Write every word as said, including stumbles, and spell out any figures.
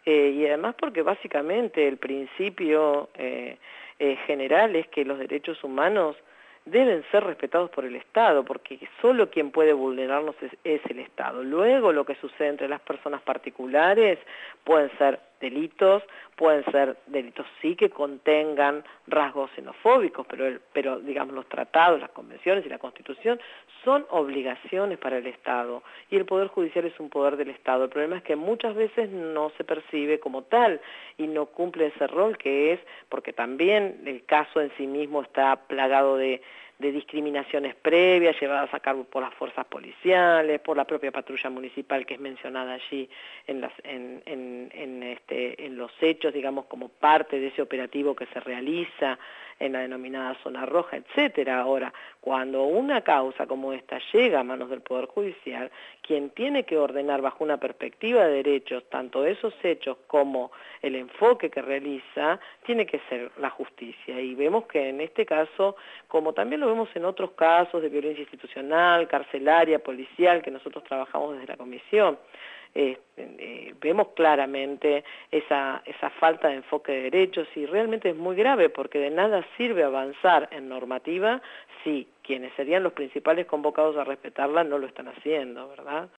Eh, y además porque básicamente el principio eh, eh, general es que los derechos humanos deben ser respetados por el Estado, porque solo quien puede vulnerarlos es, es el Estado. Luego lo que sucede entre las personas particulares pueden ser delitos, pueden ser delitos sí que contengan rasgos xenofóbicos, pero, el, pero digamos los tratados, las convenciones y la Constitución son obligaciones para el Estado y el Poder Judicial es un poder del Estado. El problema es que muchas veces no se percibe como tal y no cumple ese rol que es, porque también el caso en sí mismo está plagado de de discriminaciones previas llevadas a cabo por las fuerzas policiales, por la propia patrulla municipal que es mencionada allí en, las, en, en, en, este, en los hechos, digamos, como parte de ese operativo que se realiza en la denominada zona roja, etcétera. Ahora, cuando una causa como esta llega a manos del Poder Judicial, quien tiene que ordenar bajo una perspectiva de derechos, tanto esos hechos como el enfoque que realiza, tiene que ser la justicia. Y vemos que en este caso, como también lo vemos en otros casos de violencia institucional, carcelaria, policial, que nosotros trabajamos desde la comisión, eh, eh, vemos claramente esa, esa falta de enfoque de derechos y realmente es muy grave porque de nada sirve avanzar en normativa si quienes serían los principales convocados a respetarla no lo están haciendo, ¿verdad?